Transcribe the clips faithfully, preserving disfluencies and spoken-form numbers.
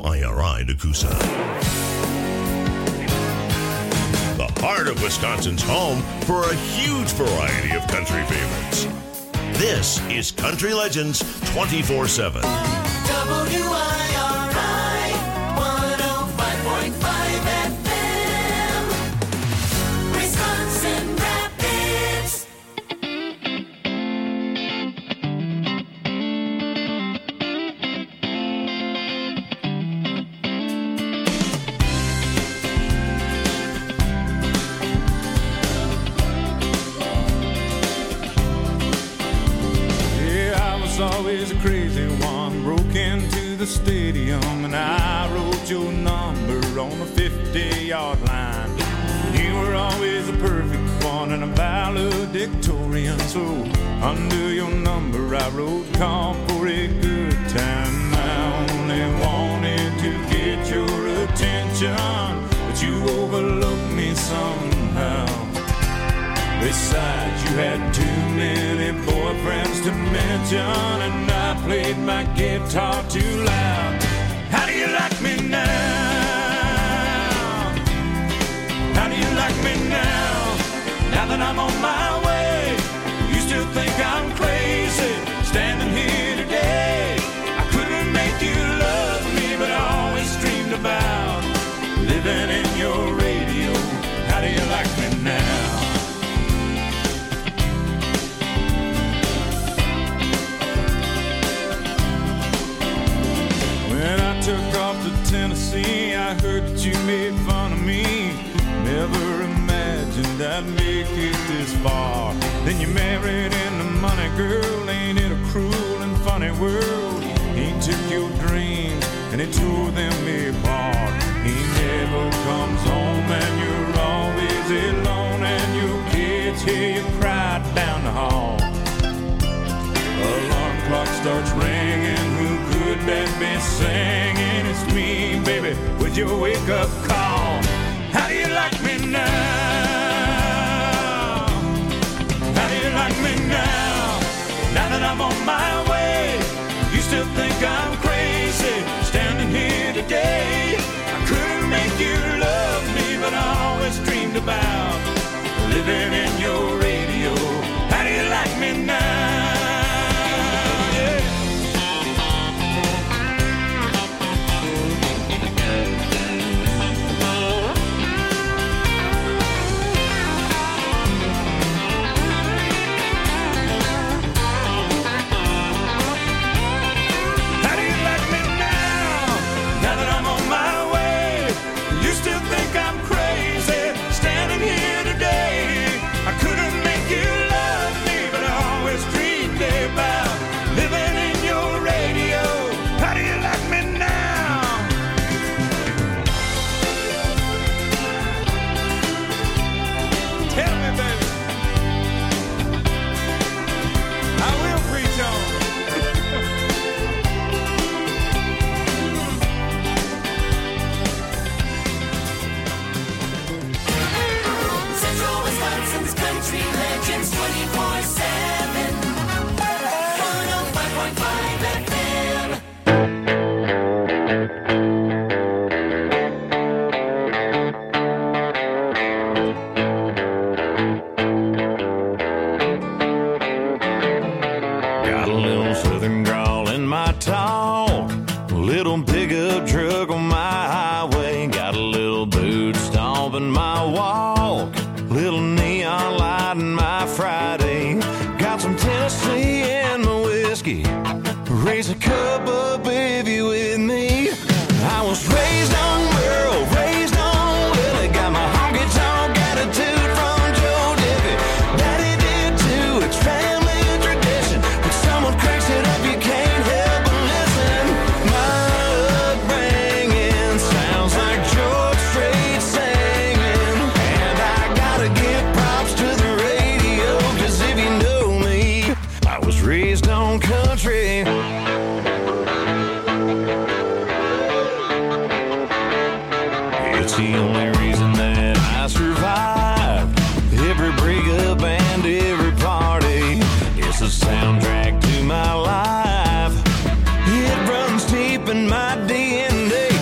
W I R I Nakusa. The heart of Wisconsin's home for a huge variety of country favorites. This is Country Legends twenty-four seven. W I R I one oh five point five F M, Wisconsin Rapids. Always a crazy one, broke into the stadium and I wrote your number on a fifty-yard line. You were always a perfect one and a valedictorian, so under your number I wrote call for a good time. I only wanted to get your attention, but you overlooked me somehow. Besides, you had too many boyfriends to mention, and I played my guitar too loud. How do you like me now? How do you like me now? Now that I'm on my way, you still think I'm crazy, standing here today. I couldn't make you love me, but I always dreamed about living in your radio. How do you like me now? Took off to Tennessee, I heard that you made fun of me. Never imagined I'd make it this far. Then you married into money, girl. Ain't it a cruel and funny world? He took your dreams and he tore them apart. He never comes home and you're always alone, and your kids hear you cry down the hall. Alarm clock starts ringing, who could that be singing? It's me, baby, with your wake-up call. How do you like me now? How do you like me now? Now that I'm on my way, you still think I'm crazy, standing here today. I couldn't make you love me, but I always dreamed about living in your radio. How do you like me now? Soundtrack to my life. It runs deep in my D N A.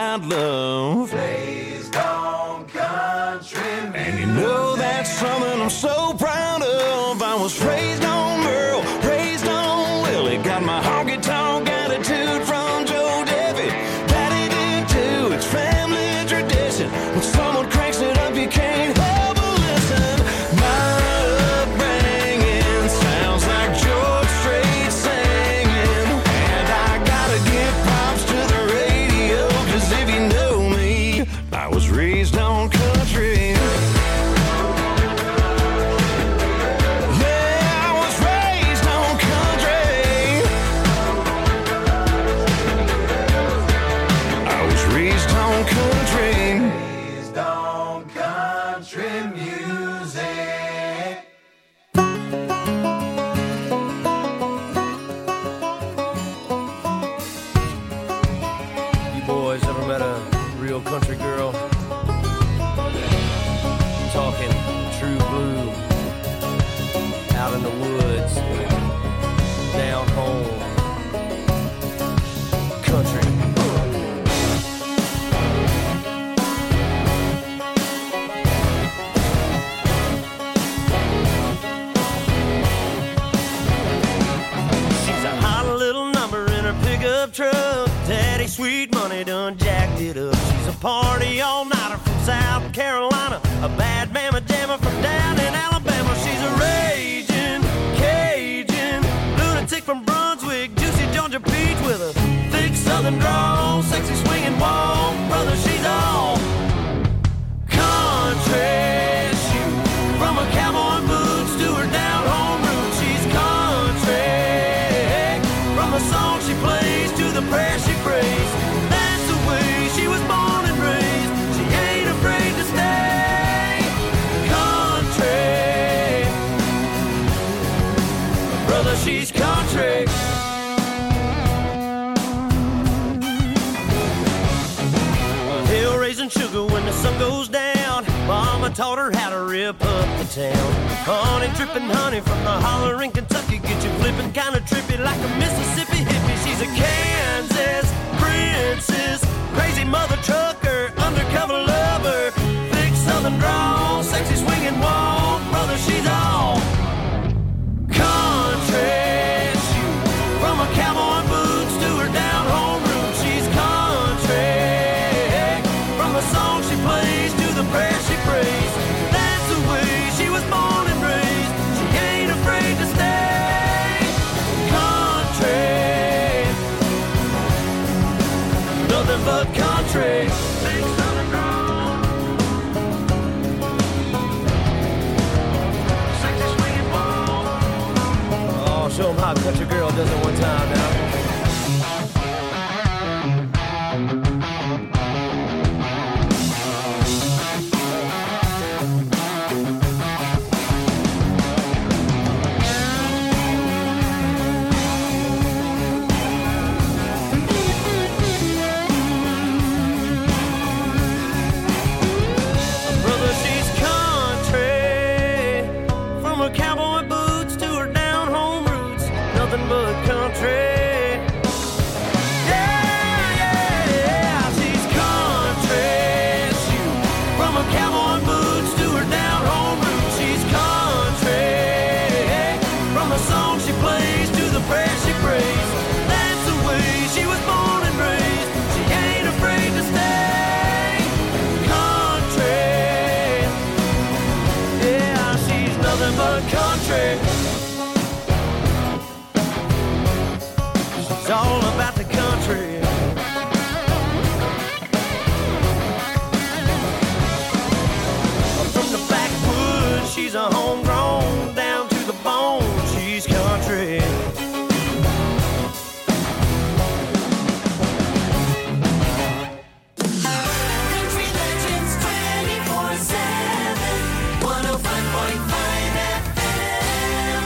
about love. Raised on country music. And you know that's something I'm so proud of. I was raised on Merle, raised on Willie. Got my honky-tonk attitude from Joe Debbie. Daddy did too, it's family tradition. When someone cranks it up, you can't help but listen. My upbringing sounds like George Strait singing. And I gotta give props to the radio, 'cause if you know me, I was raised on country. Yeah, I was raised on country. I was raised on country. Raised on country music. You boys ever met a real country girl? Talking true blue, out in the woods, down home, country. She's a hot little number in her pickup truck. Daddy Sweet Money done jacked it up. She's a party all-nighter from South Carolina, a bad mama jammer from down in Alabama. She's a raging Cajun lunatic from Brunswick, juicy Georgia peach with a thick southern drawl, sexy swinging walk. Brother, she's all country. Shoot, from her cowboy boots to her down home roots, she's country. From the song she plays to the prayer she prays, that's the way she was born and raised. She ain't afraid to stay country. Brother, she's country. Hill raising sugar when the sun goes down. Mama taught her how to rip up the town. Honey dripping honey from the holler in Kentucky. Get you flipping kinda trippy like a Mississippi hippie. She's a Kansas princess, crazy mother trucker, undercover lover, thick southern drawl, sexy swinging walk. Brother, she's all country. Shoot, from her cowboy boots to her down home roots, she's country. From the song she plays to the prayer she prays, that's the way she was born and raised. She ain't afraid to stay country. Nothing but country. Big southern drawl, sexy swinging walk. Oh, show 'em how a country girl does it one time now. Brother, she's country. From her cowboy boots to her down home roots, nothing but country. Yeah, yeah, yeah, she's country. Shoot, from her cowboy boots to her down home roots, she's country. From the song she plays to the prayer she prays, that's the way she was born and raised. She ain't afraid to stay country. Yeah, she's nothing but country. She's all about the country. From the backwoods, she's a homegrown, down to the bone, she's country. Country Legends twenty-four seven, one oh five point five F M.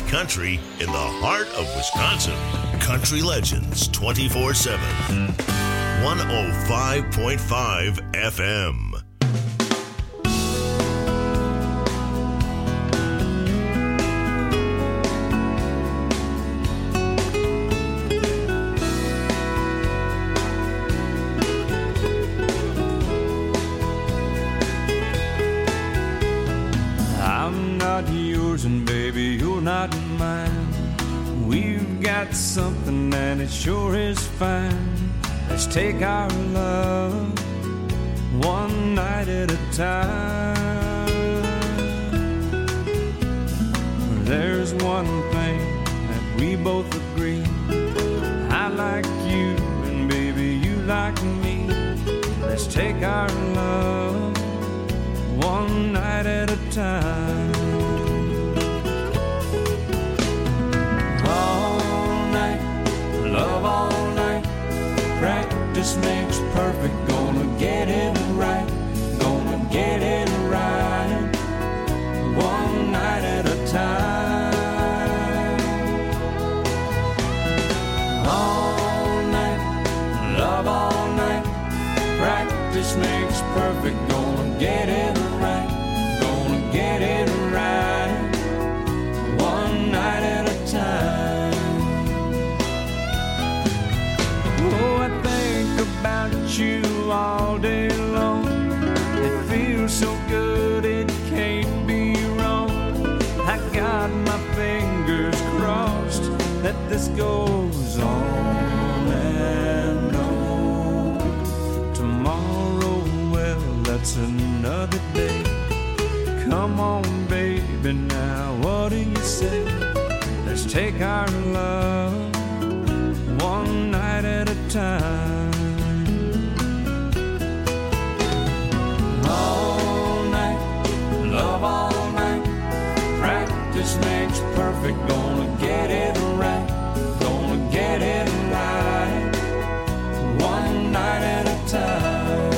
country in the heart of Wisconsin. Country Legends twenty-four seven. one oh five point five F M. And baby, you're not mine. We've got something and it sure is fine. Let's take our love one night at a time. There's one thing that we both agree. I like you and baby, you like me. Let's take our love one night at a time. Love all night, practice makes perfect. Gonna get it right, gonna get it right, one night at a time. All night, love all night, practice makes perfect. Gonna get it right, gonna get it right, one night at a time. About you all day long. It feels so good, it can't be wrong. I got my fingers crossed that this goes on and on. Tomorrow, well, that's another day. Come on, baby, now what do you say? Let's take our love one night at a time. Love all night, practice makes perfect. Gonna get it right, gonna get it right, one night at a time.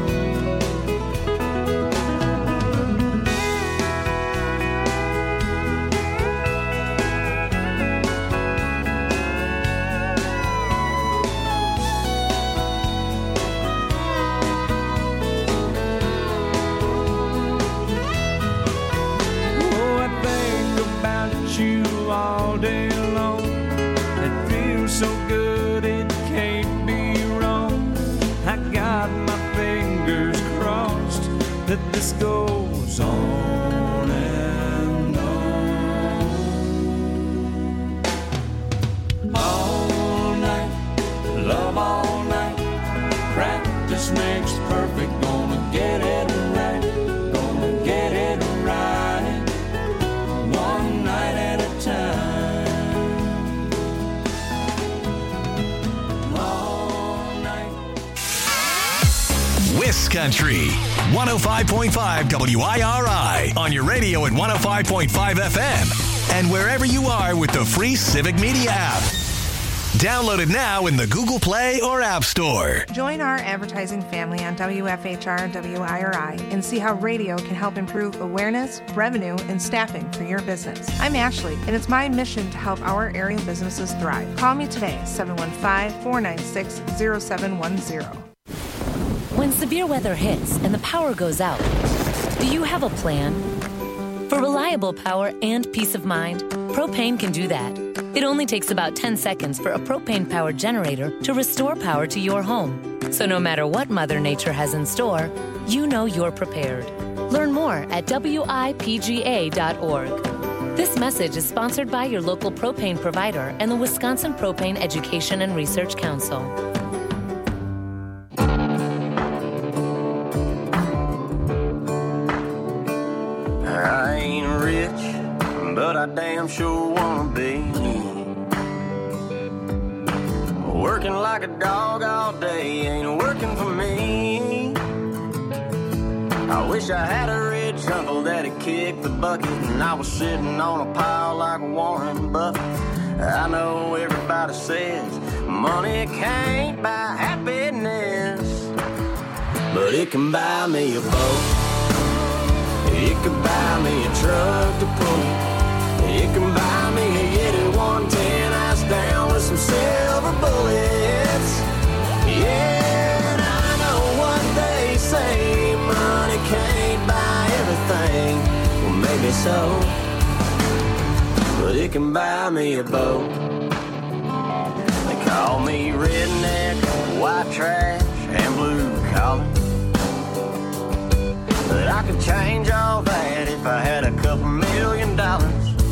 All day long, it feels so good, it can't be wrong. I got my fingers crossed that this goes on and on. All night, love all night, practice makes perfect. Gonna get it right, gonna get it right, one night at a time. All night. Wiscountry, one oh five point five W I R I, on your radio at one oh five point five F M, and wherever you are with the free Civic Media app. Download it now in the Google Play or App Store. Join our advertising family on W F H R W I R I and see how radio can help improve awareness, revenue, and staffing for your business. I'm Ashley, and it's my mission to help our area businesses thrive. Call me today, seven one five, four nine six, zero seven one zero. When severe weather hits and the power goes out, do you have a plan? For reliable power and peace of mind, Propane can do that. It only takes about ten seconds for a propane-powered generator to restore power to your home. So no matter what Mother Nature has in store, you know you're prepared. Learn more at W I P G A dot org. This message is sponsored by your local propane provider and the Wisconsin Propane Education and Research Council. I ain't rich, but I damn sure wanna be. Working like a dog all day ain't working for me. I wish I had a rich uncle that'd kick the bucket and I was sitting on a pile like Warren Buffett. I know everybody says money can't buy happiness, but it can buy me a boat. It can buy me a truck to pull. It can buy me so. But it can buy me a boat. They call me redneck, white trash, and blue collar. But I could change all that if I had a couple million dollars.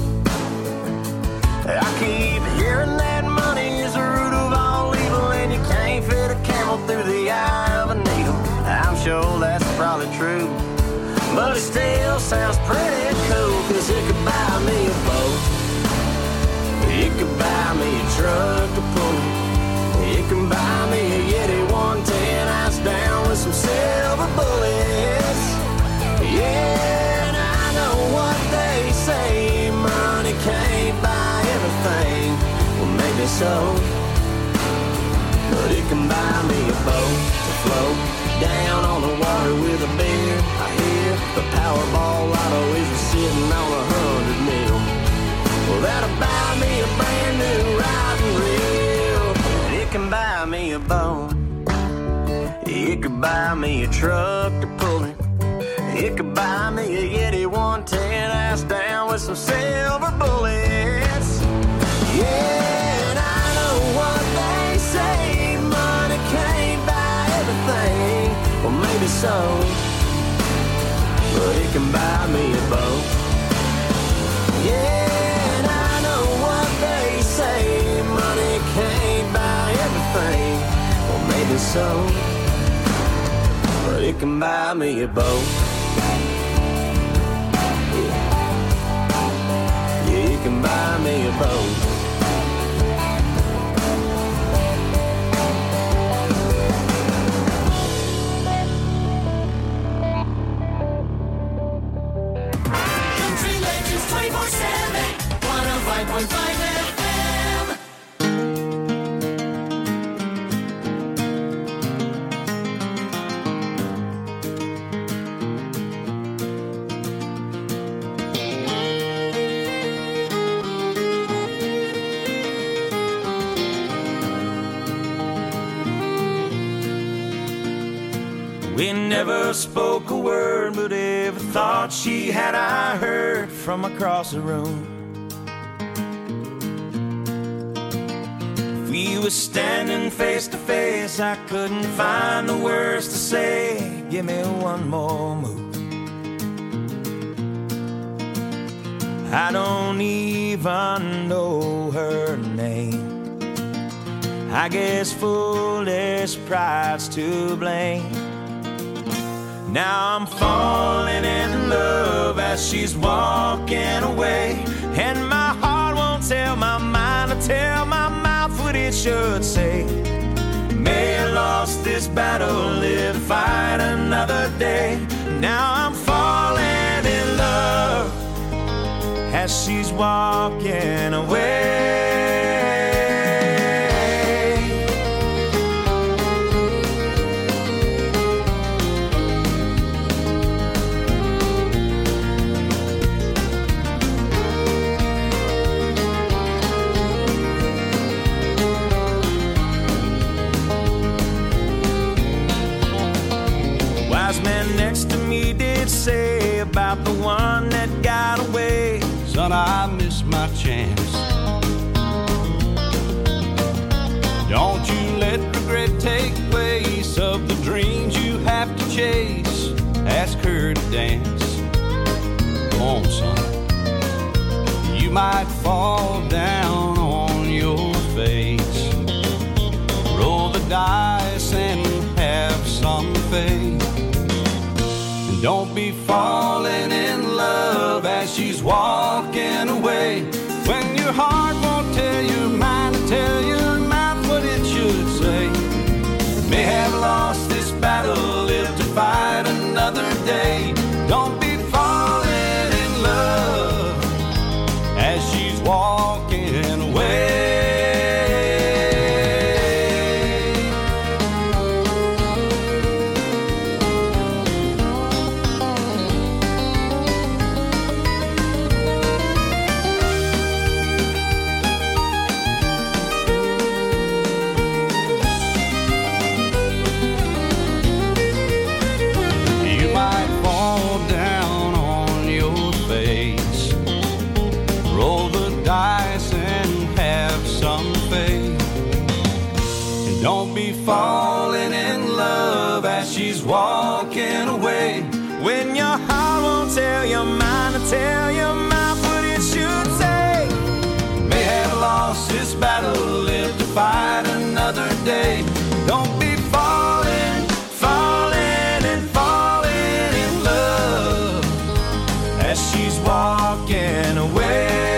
I keep hearing that money is the root of all evil, and you can't fit a camel through the eye of a needle. I'm sure that's probably true, but it still sounds pretty cool, cause it could buy me a boat. It could buy me a truck to pull it. It can buy me a Yeti one ten ice down with some silver bullets. Yeah, and I know what they say, money can't buy everything. Well, maybe so, but it can buy me a boat to float down on the water with a beer. I hear the Powerball lotto is sitting on a hundred mil. Well, that'll buy me a brand new riding reel. And it can buy me a boat. It could buy me a truck to pull it. It could buy me a Yeti one ten ass down with some silver bullets. Yeah, and I know what they say, money can't buy everything. Well, maybe so, but it can buy me a boat. Yeah, and I know what they say, money can't buy everything. Well, maybe so, but it can buy me a boat. You can buy me a boat. Country Legends twenty-four seven, one oh five point five F M. We never spoke a word, but every thought she had I heard from across the room. If we were standing face to face, I couldn't find the words to say. Give me one more move. I don't even know her name. I guess foolish pride's to blame. Now I'm falling in love as she's walking away, and my heart won't tell my mind to tell my mouth what it should say. May I lost this battle, live to fight another day. Now I'm falling in love as she's walking away. Man next to me did say about the one that got away, son, I missed my chance. Don't you let regret take place of the dreams you have to chase. Ask her to dance. Come on, son. You might fall down on your face. Roll the dice and have some faith. Don't be falling in love as she's walking away, when your heart won't tell your mind to tell your mouth what it should say. May have lost this battle, live to fight another day. Don't be falling in love as she's walking away. You might fall down on your face. dice and have some faith. And don't be falling in love as she's walking away. When your heart won't tell your mind to tell your mouth what it should say. May have lost this battle, live to fight another day. Don't be falling, falling and falling in love as she's walking away.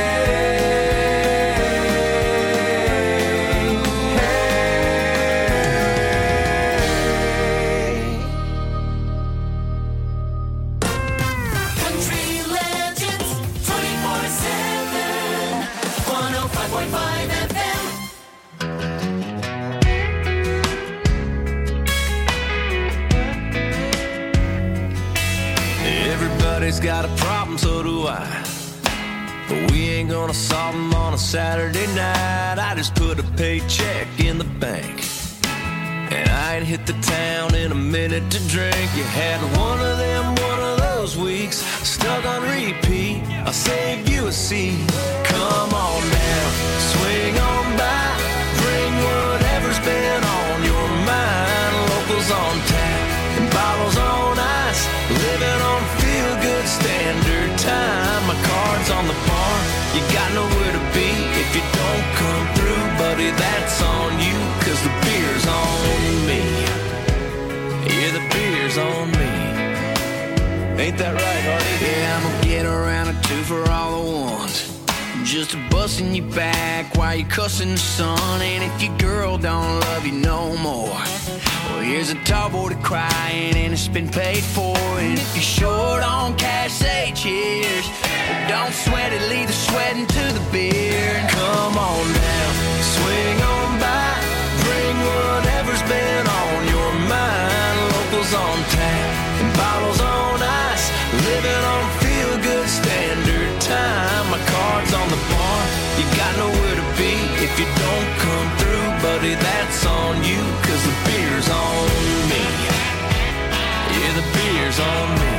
Everybody's got a problem, so do I. But we ain't gonna solve them on a Saturday night. I just put a paycheck in the bank, and I ain't hit the town in a minute to drink. You had one of them, one of those weeks, stuck on repeat. I'll save you a seat. Come on down, swing on by, bring whatever's been on your mind. Locals on tap and bottles on ice, living on feel-good standard time. My card's on the bar, you got nowhere to be if you don't come through, buddy, that's on you, cause the beer's on me. Yeah, the beer's on me. Ain't that right, Hardy? Yeah, I'm gonna get around a two for all the ones, just a busting you back while you cussing the sun. And if your girl don't love you no more, well, here's a tall boy to crying and it's been paid for. And if you're short on cash, say cheers. But don't sweat it, leave the sweating to the beer. Come on down, swing on by, bring whatever's been on your mind. Locals on tap and bottles on ice, living on feel-good standard time. My card's on the bar, you got nowhere to be if you don't come through, buddy, that's on you, cause the beer's on me. Yeah, the beer's on me.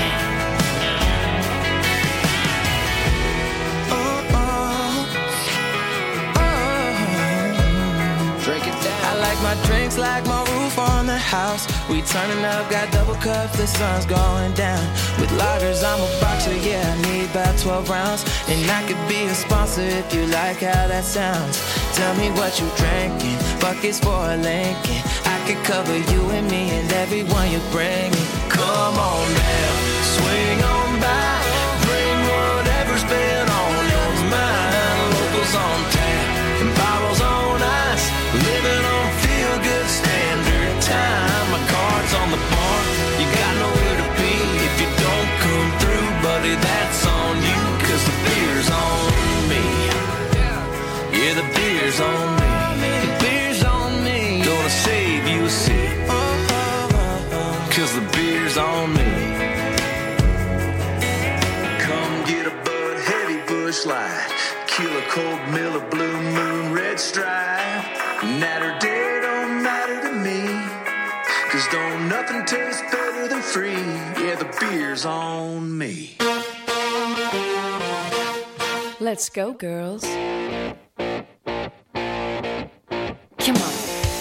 Oh, oh, oh. Drink it down. I like my drinks like my roof on the house. We turning up, got double cups, the sun's going down. With lagers, I'm a boxer, yeah, I need about twelve rounds. And I could be a sponsor if you like how that sounds. Tell me what you drinking, buckets for a Lincoln. I could cover you and me and everyone you bring me. Come on now, swing on by, bring whatever's been on your mind. Locals on tap and bottles on ice, living on feel-good standard time. My card's on the bar, you got nowhere to be if you don't come through, buddy, that's on you, cause the beer's on me. Yeah, the beer's on me. The beer's on me. Gonna save you a seat, cause the beer's on me. Come get a Bud Heavy Bush Light, Killer Cold Miller Blue Moon Red Stripe. Natter day don't matter to me, cause don't nothing taste better than free. Yeah, the beer's on me. Let's go, girls. Come on.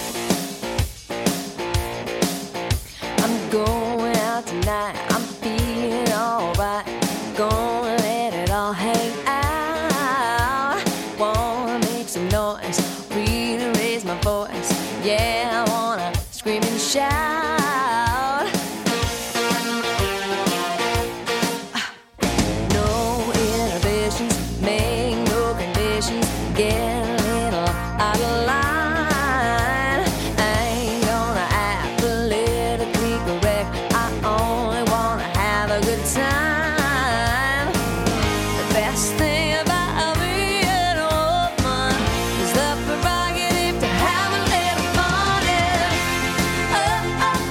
I'm going out tonight, I'm feeling alright. Gonna let it all hang out. Wanna make some noise, really raise my voice. Yeah, I wanna scream and shout. No inhibitions, make no conditions. Get a little out of line. I ain't gonna act politically correct, I only wanna have a good time. The best thing about being a woman is the prerogative to have a little fun. Yeah. Oh, oh,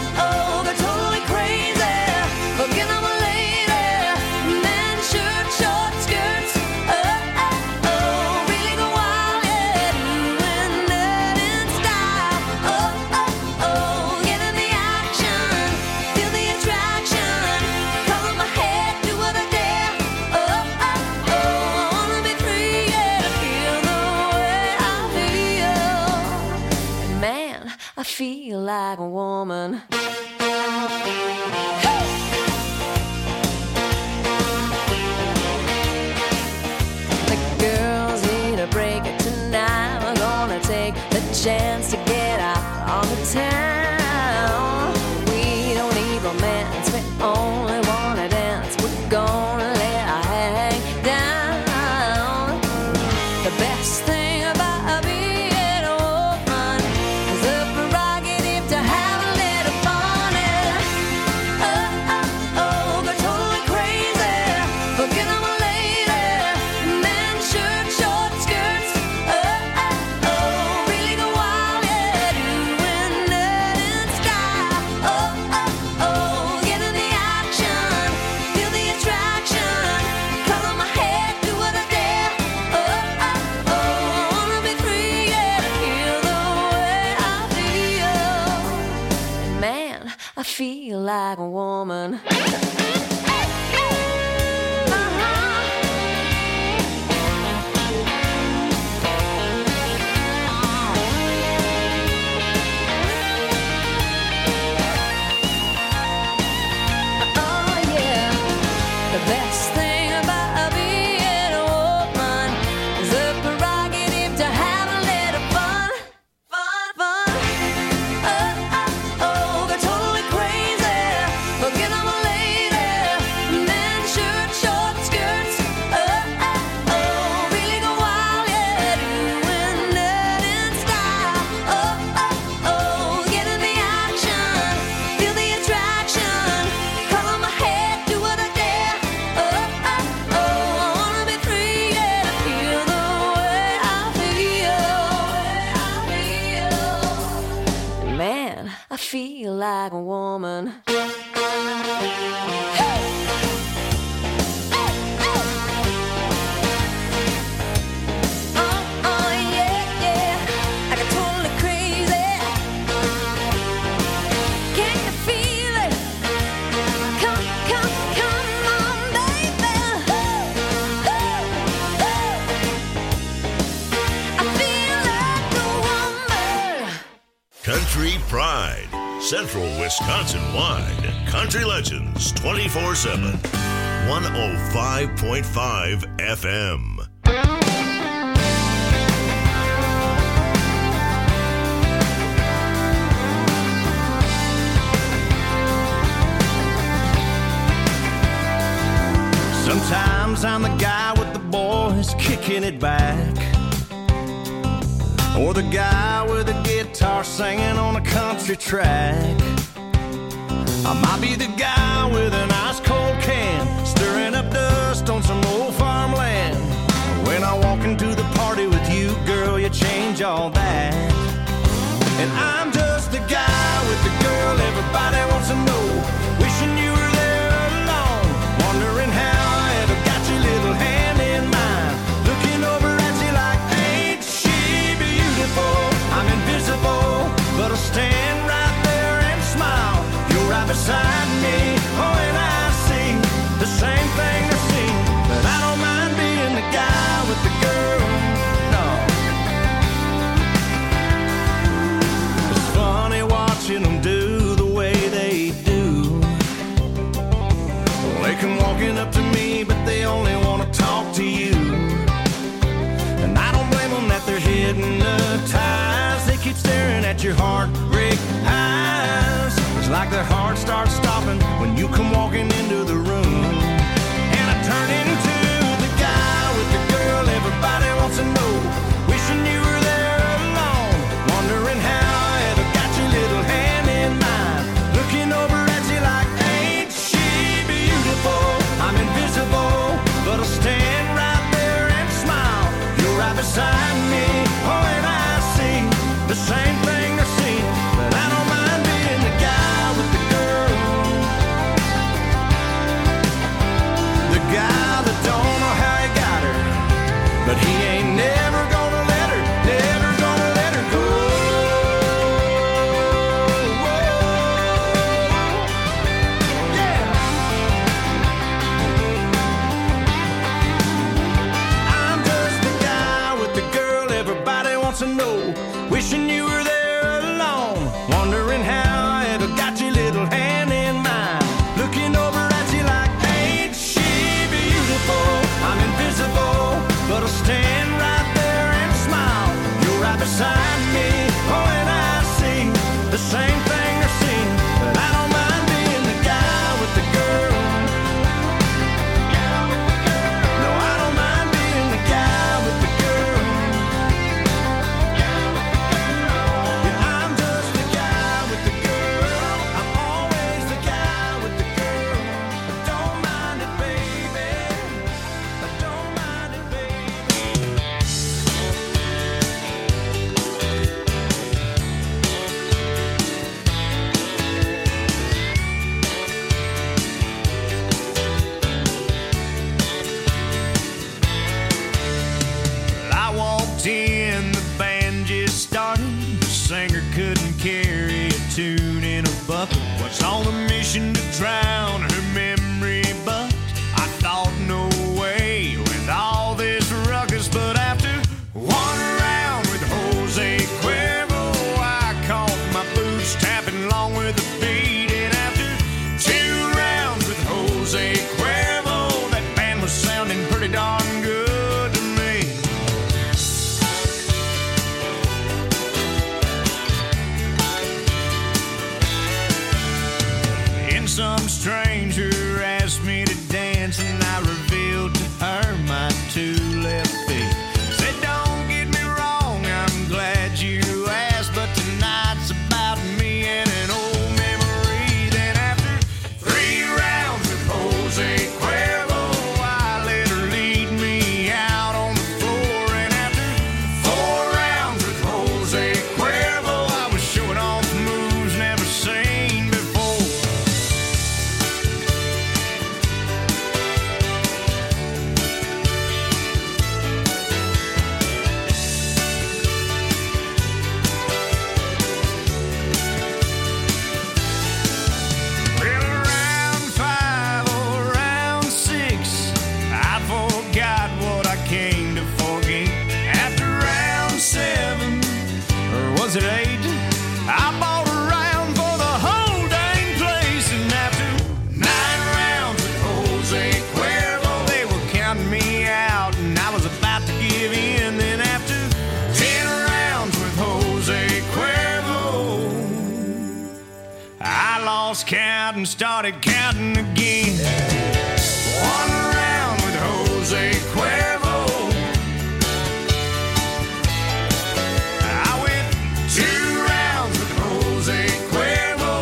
feel like a woman. The girls need a break tonight. We're gonna take the chance to get out on the town. We don't need romance, we only wanna dance. We're gonna let our hang down. The best thing about being a woman is the prerogative to have a little fun. And oh, oh, oh, go totally crazy, forget I'm a lady. Men, shirt, short skirts, oh, oh, oh, really go wild, yeah, doing that in style. Oh, oh, oh, get in the action, feel the attraction, color my hair, do what I dare. Oh, oh, oh, I wanna be free, yeah, to feel the way I feel. And man, I feel like a woman. Oh yeah, the best thing about being a woman is the prerogative to have a little fun, fun, fun. Oh, oh, oh, go totally crazy, forget I'm a lady. Men, shirt, short skirts, oh, oh, oh, really go wild, yeah, doing that in style. Oh, oh, oh, get in the action, feel the attraction, color my hair, do what I dare. Oh, oh, oh, I wanna be free, yeah, to feel the way I feel. Man, I feel like a woman. Oh, oh, yeah, yeah, I got totally crazy. Can you feel it? Come, come, come on, baby. Ooh, ooh, ooh. I feel like a woman. Country Pride, Central Wisconsin wide. Country Legends twenty-four seven. one oh five point five F M. Sometimes I'm the guy with the boys kicking it back, or the guy with a guitar singing on a country track. I might be the guy with an ice cold can, stirring up dust on some old farmland. When I walk into the party with you, girl, you change all that. And I'm just the guy with the girl everybody wants to know, wishing you were there alone, wondering how I ever got your little hand in mine, looking over at you like, ain't she beautiful? I'm invisible, but I'll stand right there and smile. You're right beside me, oh, and I see the same thing I see, but I don't mind being the guy with the girl, no. It's funny watching them do the way they do. They come walking up to me, but they only want to talk to you. And I don't blame them that they're hypnotized. They keep staring at your heartbreak eyes. It's like their heart starts stopping when you come walking into the room. And I turn into the guy with the girl everybody wants to know, wishing you were there alone, wondering how I ever got your little hand in mine, looking over at you like, ain't she beautiful? I'm invisible, but I'll stand right there and smile. You're right beside me, oh, and I see the same thing I see, but I don't mind being the guy with the girl. was on a mission to drown her memory, but I thought no way with all this ruckus. But after one round with Jose Cuervo, I caught my boots tapping along with the beat. And after two rounds with Jose Cuervo, that band was sounding pretty darn good to me. And some stranger asked me to dance, and I revealed to her my two left feet. Said, don't get me wrong, I'm glad you asked, but tonight's about me and an old memory. Then after three rounds with Jose Cuervo, I let her lead me out on the floor. And after four rounds with Jose Cuervo, I was showing off moves never seen before. Well, around five or around six, I forgot what I came to forget. After round seven, or was it eight, I bought a round for the whole dang place. And after nine rounds with Jose Cuervo, they were counting me out, and I was about to give in. Then after ten rounds with Jose Cuervo, I lost count and started counting again. One round with Jose Cuervo, I went two rounds with Jose Cuervo,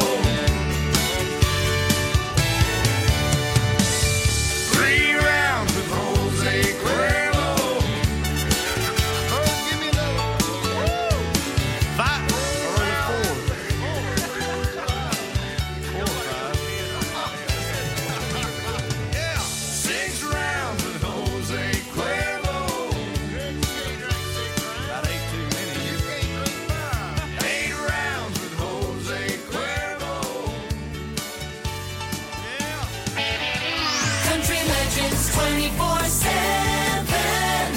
three rounds with Jose Cuervo. Oh, give me another. Five or four. Yeah, six rounds with Jose Cuervo. About eight too many. Eight rounds with Jose Cuervo. Yeah. Country Legends twenty-four seven.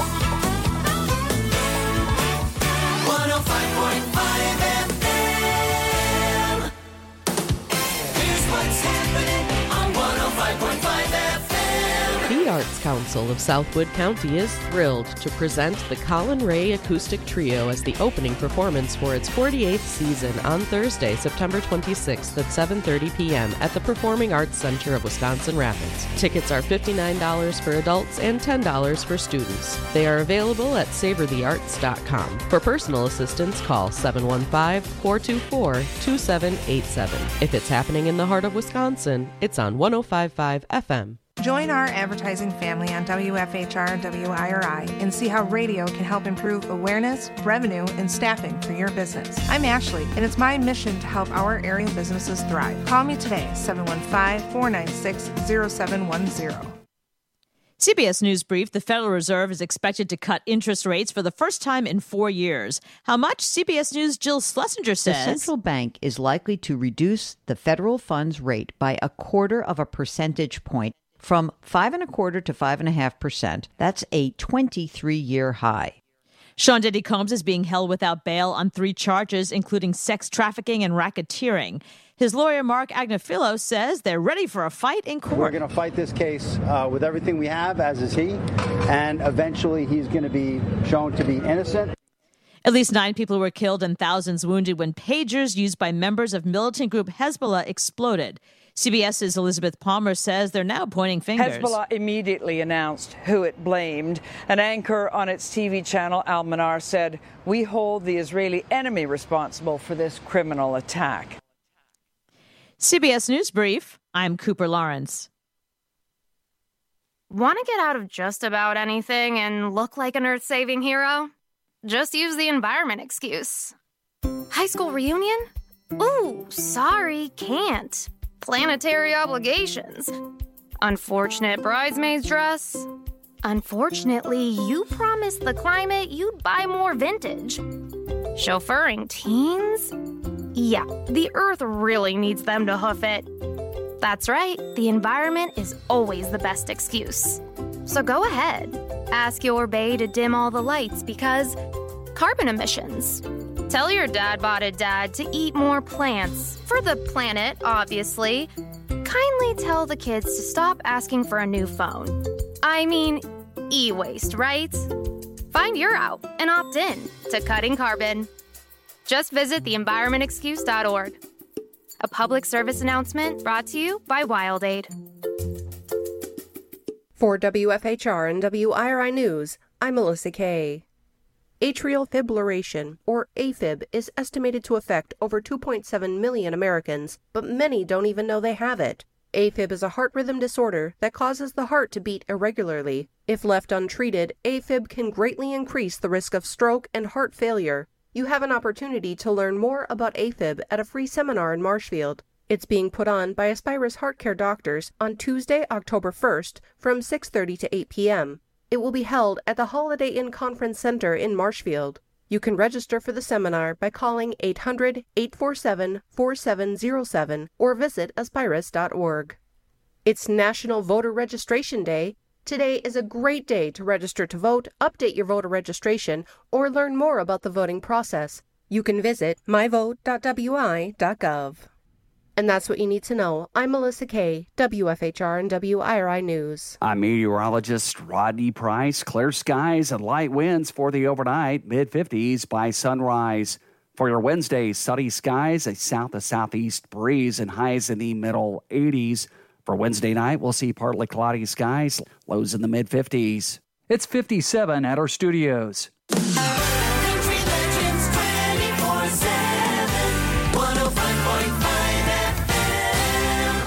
one oh five point five F M. Here's what's happening on one oh five point five F M. The Arts Council of Southwood County is thrilled to present the Colin Ray Acoustic Trio as the opening performance for its forty-eighth season on Thursday, September twenty-sixth at seven thirty p.m. at the Performing Arts Center of Wisconsin Rapids. Tickets are fifty-nine dollars for adults and ten dollars for students. They are available at savor the arts dot com. For personal assistance, call seven one five, four two four, two seven eight seven. If it's happening in the heart of Wisconsin, it's on one oh five point five F M. Join our advertising family on W F H R W I R I and see how radio can help improve awareness, revenue, and staffing for your business. I'm Ashley, and it's my mission to help our area businesses thrive. Call me today, seven one five, four nine six, zero seven one zero. C B S News Brief, the Federal Reserve is expected to cut interest rates for the first time in four years. How much? C B S News' Jill Schlesinger says. The central bank is likely to reduce the federal funds rate by a quarter of a percentage point from five and a quarter to five and a half percent. That's a twenty-three year high. Sean Diddy Combs is being held without bail on three charges, including sex trafficking and racketeering. His lawyer, Mark Agnafilo, says they're ready for a fight in court. We're going to fight this case uh, with everything we have, as is he, and eventually he's going to be shown to be innocent. At least nine people were killed and thousands wounded when pagers used by members of militant group Hezbollah exploded. CBS's Elizabeth Palmer says they're now pointing fingers. Hezbollah immediately announced who it blamed. An anchor on its T V channel, Al Manar, said, "We hold the Israeli enemy responsible for this criminal attack." C B S News Brief, I'm Cooper Lawrence. Want to get out of just about anything and look like an earth-saving hero? Just use the environment excuse. High school reunion? Ooh, sorry, can't. Planetary obligations. Unfortunate bridesmaid's dress. Unfortunately, you promised the climate you'd buy more vintage. Chauffeuring teens? Yeah, the Earth really needs them to hoof it. That's right, the environment is always the best excuse. So go ahead, ask your bae to dim all the lights because carbon emissions. Tell your dad-botted dad to eat more plants. For the planet, obviously. Kindly tell the kids to stop asking for a new phone. I mean, e-waste, right? Find your out and opt in to cutting carbon. Just visit the environment excuse dot org. A public service announcement brought to you by WildAid. For W F H R and W I R I News, I'm Melissa Kay. Atrial fibrillation, or AFib, is estimated to affect over two point seven million Americans, but many don't even know they have it. AFib is a heart rhythm disorder that causes the heart to beat irregularly. If left untreated, AFib can greatly increase the risk of stroke and heart failure. You have an opportunity to learn more about AFib at a free seminar in Marshfield. It's being put on by Aspirus Heart Care Doctors on Tuesday, October first from six thirty to eight p.m. It will be held at the Holiday Inn Conference Center in Marshfield. You can register for the seminar by calling eight hundred, eight four seven, four seven zero seven or visit aspirus dot org. It's National Voter Registration Day. Today is a great day to register to vote, update your voter registration, or learn more about the voting process. You can visit my vote dot w i dot gov. And that's what you need to know. I'm Melissa Kay, W F H R and W I R I News. I'm meteorologist Rodney Price. Clear skies and light winds for the overnight, mid fifties by sunrise. For your Wednesday, sunny skies, a south to southeast breeze, and highs in the middle eighties. For Wednesday night, we'll see partly cloudy skies, lows in the mid fifties. It's fifty-seven at our studios. Country Legends twenty-four seven, one oh five point five F M.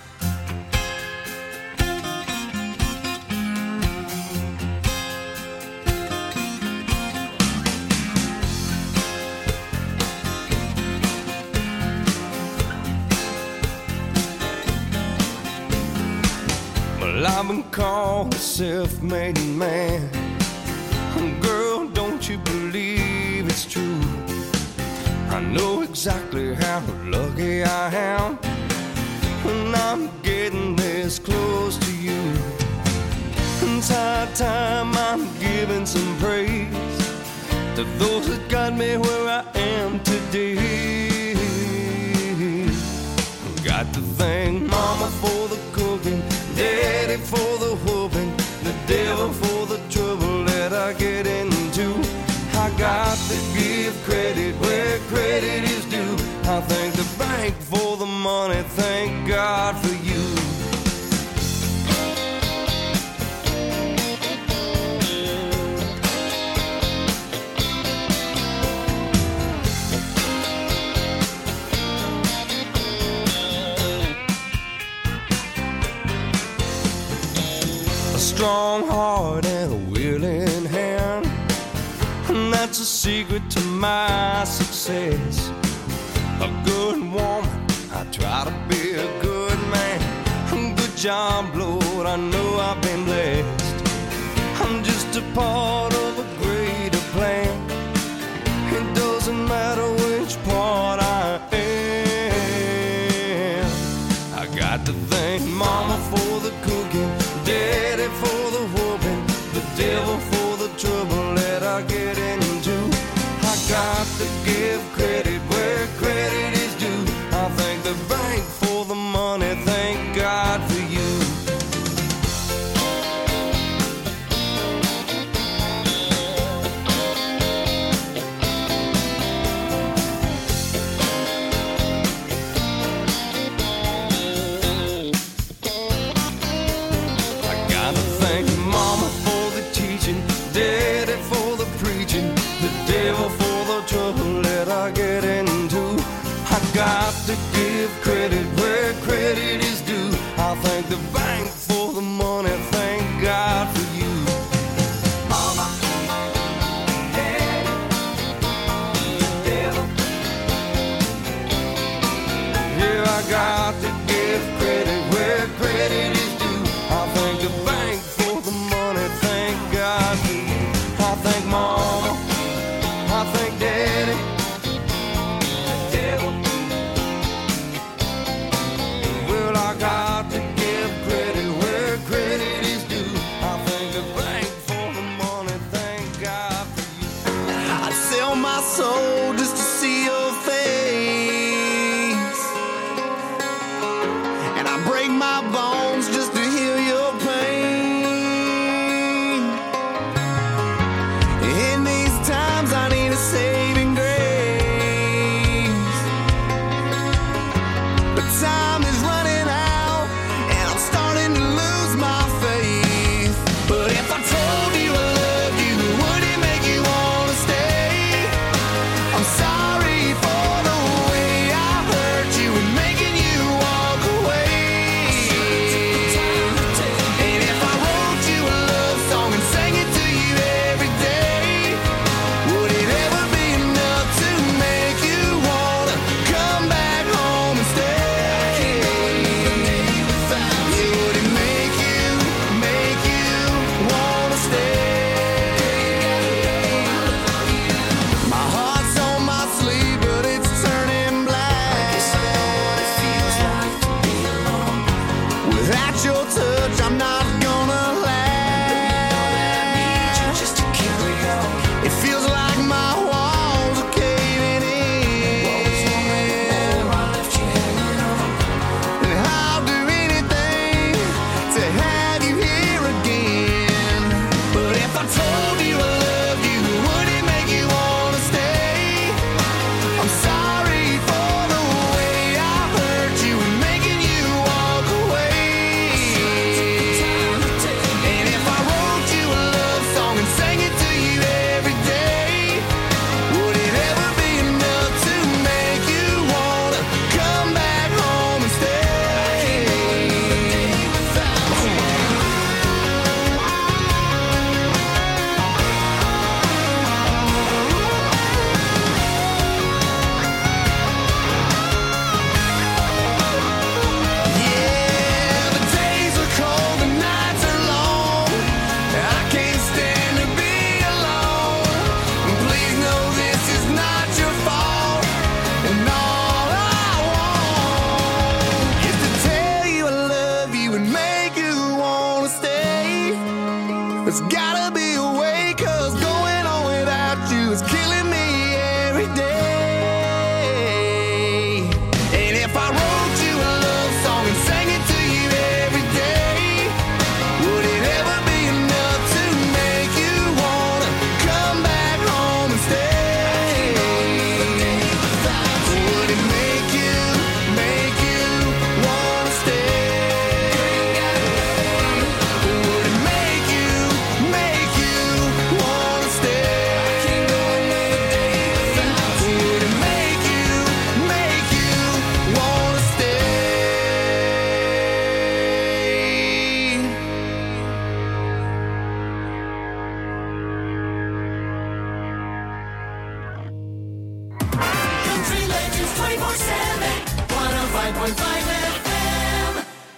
Well, I've been called a self-made man. Girl, don't you believe it's true? I know exactly how lucky I am when I'm getting this close to you. It's high time I'm giving some praise to those that got me where I am today. Got to thank Mama for the cooking, Daddy for the whooping, the devil for the trouble that I get into. I got to give credit where credit is due. I thank the bank for the money, thank God for you. Strong heart and a willing hand, and that's a secret to my success. A good woman, I try to be a good man. Good job, Lord, I know I've been blessed. I'm just a part of a greater plan. It doesn't matter which part I am. I got to thank Mama for the cooking, Daddy for the whooping, the devil for the trouble that I get into. I got to give credit where credit is due. I thank the bank for the money, thank God for you. Daddy for the preaching, the devil for the trouble that I get into. I got to give credit where credit is due. I thank the bank for the money, thank God for you. Mama, Daddy, devil. Yeah, I got to give credit where credit is due. I thank the bank for the money, thank God for you. I thank Mama, I thank Daddy, the devil. on my soul just to see your face. And I break my bones just to heal your pain. In these times I need a saving grace. But time is running out and I'm starting to lose my faith. But if I told you I loved you, would it make you wanna stay? I'm sorry for the way I hurt you and making you walk away. And if I wrote you a love song and sang it to you every day, would it ever be enough to make you wanna come back home and stay? Would it make you, make you wanna stay? My heart's on my sleeve, but it's turning black. Without your touch, I'm not gonna last. It feels like my walls are caving in. And I'll do anything to have you here again. But if I told you I loved you, would it make you wanna stay? I'm sorry for the way I hurt you and making you walk away. And if I wrote you a love song and sang it to you every day, would it ever be enough to make you wanna come back home and stay? Yeah, the days are cold, the nights are long. I can't stand to be alone. Please know this is not your fault. And all I want is to tell you I love you and make you wanna stay. There's gotta be a way, 'cause going on without you is killing me every day. And if I wrote you a love song and sang it to you every day, would it ever be enough to make you wanna come back home and stay? Would it make you, make you wanna stay? Would it make you, make you wanna stay? Would it make you, make you wanna stay? Country Legends twenty-four seven, one oh five point five F M.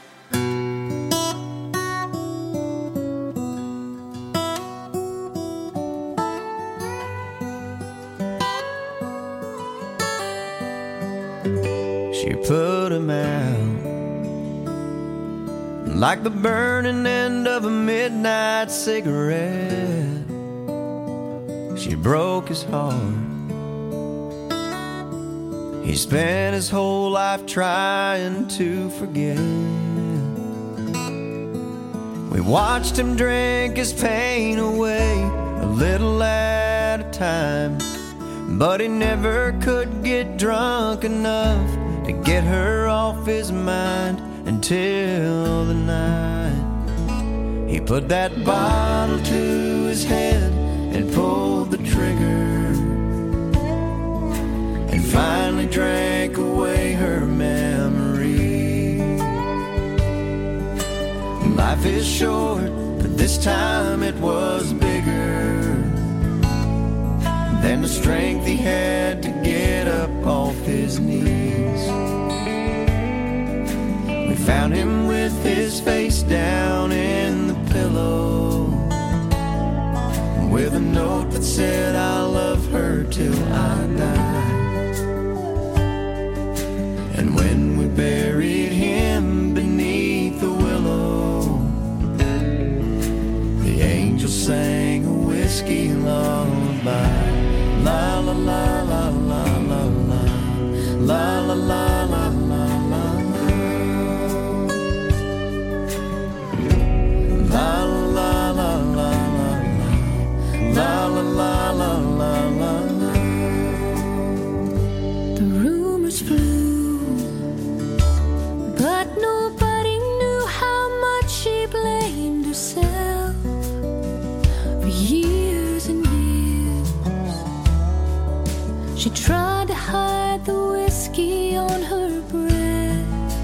She put him out like the burning end of a midnight cigarette. She broke his heart. He spent his whole life trying to forget. We watched him drink his pain away, a little at a time. But he never could get drunk enough to get her off his mind until the night he put that bottle to his head and pulled the trigger, and finally drank away her memory. Life is short, but this time it was bigger than the strength he had to get up off his knees. We found him with his face down in the pillow, with a note that said, "I love her till I die." And when we buried him beneath the willow, the angel sang a whiskey lullaby. La la She tried to hide the whiskey on her breath.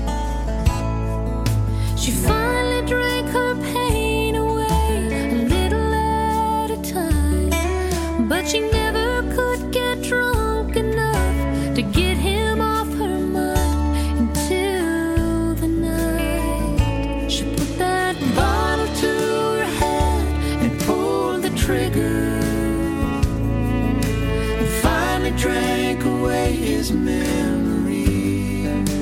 She finally drank her pain away a little at a time, but she never could get drunk enough to get him off her mind until the night she put that bottle to her head and pulled the trigger. Drank away his memory.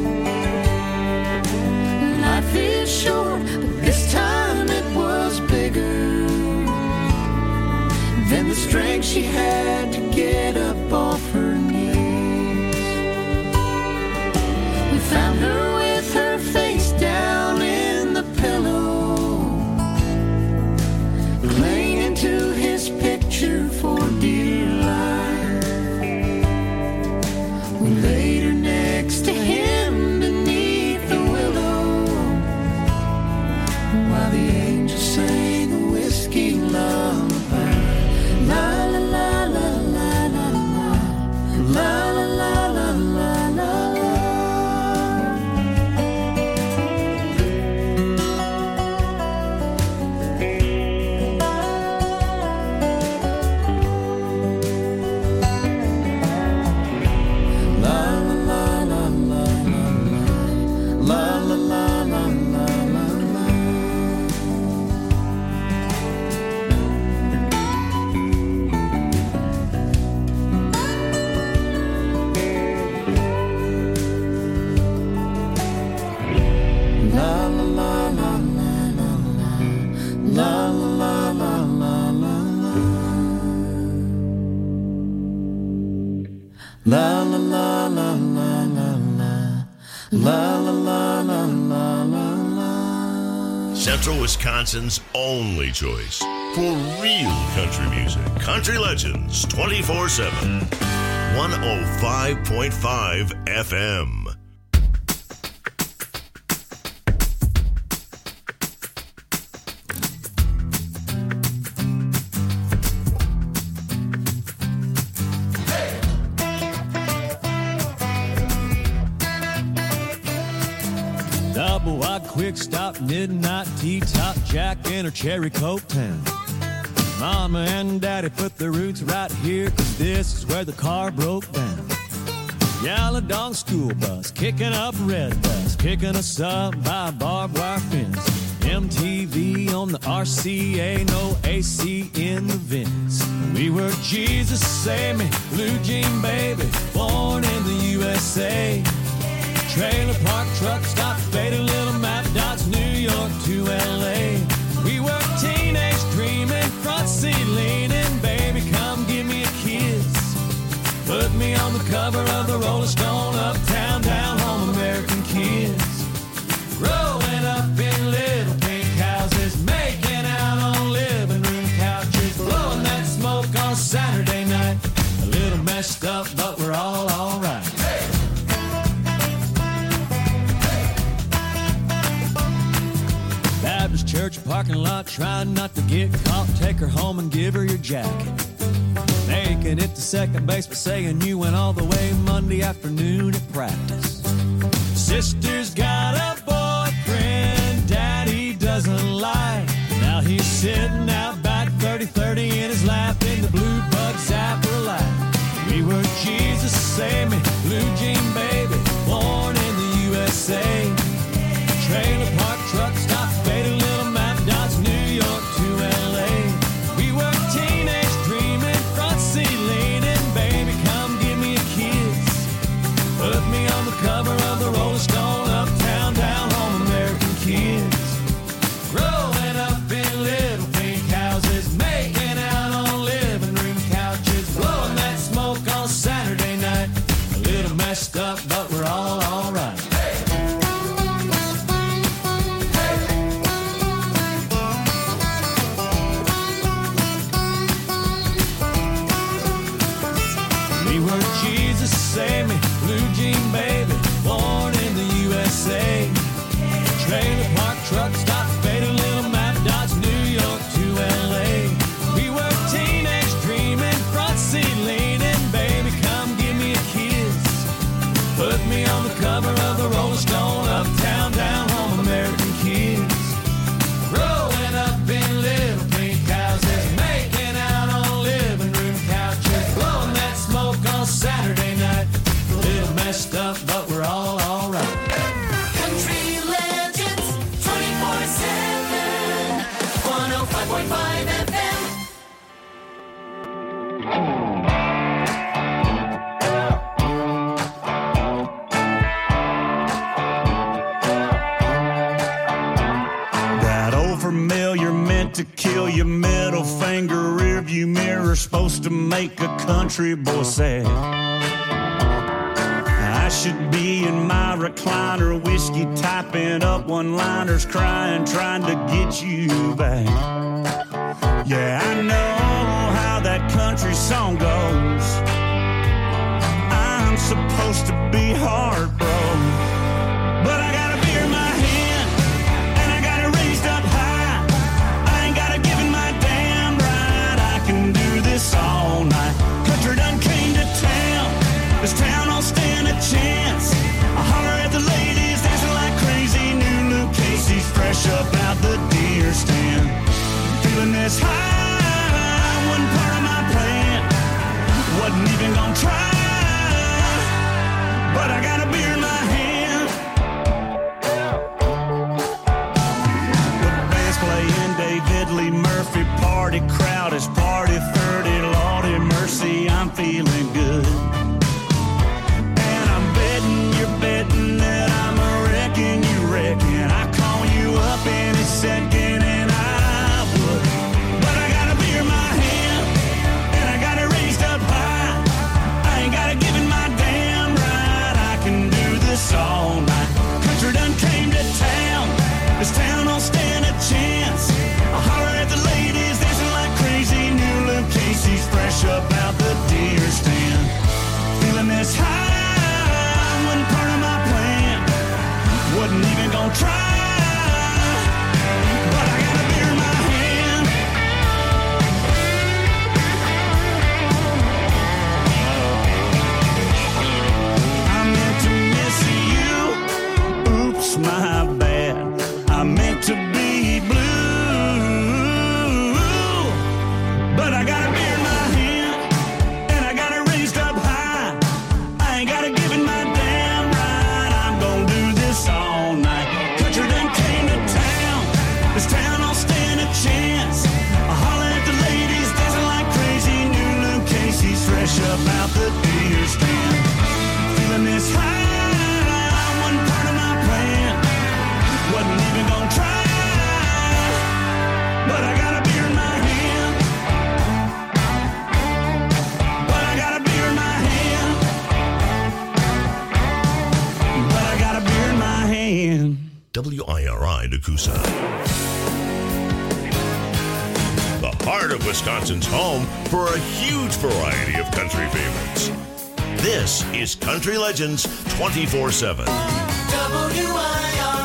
Life is short, but this time it was bigger than the strength she had to get up off her knees. We found her with her face down in the pillow, clinging to his picture for dear life. We laid her next to him beneath the willow, while the angels sang a whiskey lullaby. La la la la la la la, la la la la la la la. La la la la la la la, la la la la la la la. Central Wisconsin's only choice for real country music. Country Legends twenty-four seven. one oh five point five F M. Double wide quick stop, midnight tea top, Jack in her cherry coke town. Mama and daddy put their roots right here, cause this is where the car broke down. Yellow dog school bus, kicking up red dust, picking us up by a barbed wire fence. M T V on the R C A, no A C in the vents. We were Jesus Save Me, blue jean baby, born in the U S A. Trailer park truck stop, faded little map dots, New York to L A. We were teenage dreaming, front seat leaning, baby come give me a kiss. Put me on the cover of the Rolling Stone, uptown, down home, American kids. Growing up in little pink houses, making out on living room couches, blowing that smoke on Saturday night. A little messed up, but we're all alright. Baptist church parking lot, trying not to get caught. Take her home and give her your jacket. Making it to second base by saying you went all the way Monday afternoon at practice. Sister's got a boyfriend daddy doesn't like. Now he's sitting out back thirty thirty in his lap in the blue bug zapper light. We were Jesus Save Me, blue jean baby, born in the U S A. Trailer park truck stop, faded little map dots, New York to L A. We were teenage dreaming, front seat leaning, baby come give me a kiss. Put me on the cover of the Rolling Stone, uptown, down home, American kids. Growing up in little pink houses, making out on living room couches, blowing that smoke on Saturday night. A little messed up, but we're all alright. Save me, blue jean baby, born in the U S A. Trailer park truck stop, faded little map dots, New York to L A. We were teenage dreaming, front seat leaning, baby come give supposed to make a country boy sad. I should be in my recliner, whiskey typing up one-liners, crying, trying to get you back. Yeah, I know how that country song goes. I'm supposed to be heartbroken, but I got a beer in my hand, and I got it raised up high. I ain't got a give in my damn right. I can do this all night. Country done came to town. This town don't stand a chance. I holler at the ladies dancing like crazy. New Luke Casey's fresh up out the deer stand. Feeling this high wasn't part of my plan. Wasn't even gonna try, but I got a beer in my hand. The band's playing David Lee Murphy. Party crowd is party thirty. Lordy mercy, I'm feeling good. And I'm betting you're betting that I'm a wrecking you reckon. I call you up any second and I would. But I got a beer in my hand, and I got it raised up high. I ain't got a give in my damn right. I can do this all night. Country done came to town. This town don't stand a chance. I holler at the ladies dancing like crazy. New Luke Casey's fresh up out the deer stand. Feeling this high wasn't part of my plan. Wasn't even gonna try, but I got a beer in my hand. I meant to miss you. Oops, my bad. I meant to be blue, but I got a beer in my hand, and I got it raised up high. I ain't got a give in my damn right. I'm gonna do this all night. Country done came to town. This town don't stand a chance. I holler at the ladies dancing like crazy. New Luke Casey's fresh up out the deer stand. Feeling this high wasn't part of my plan. Wasn't even gonna try, but I got a beer in my hand. But I got a beer in my hand. But I got a beer in my hand. W I R I Nakusa. The heart of Wisconsin's home for a huge variety of country favorites. This is Country Legends twenty-four seven. W I R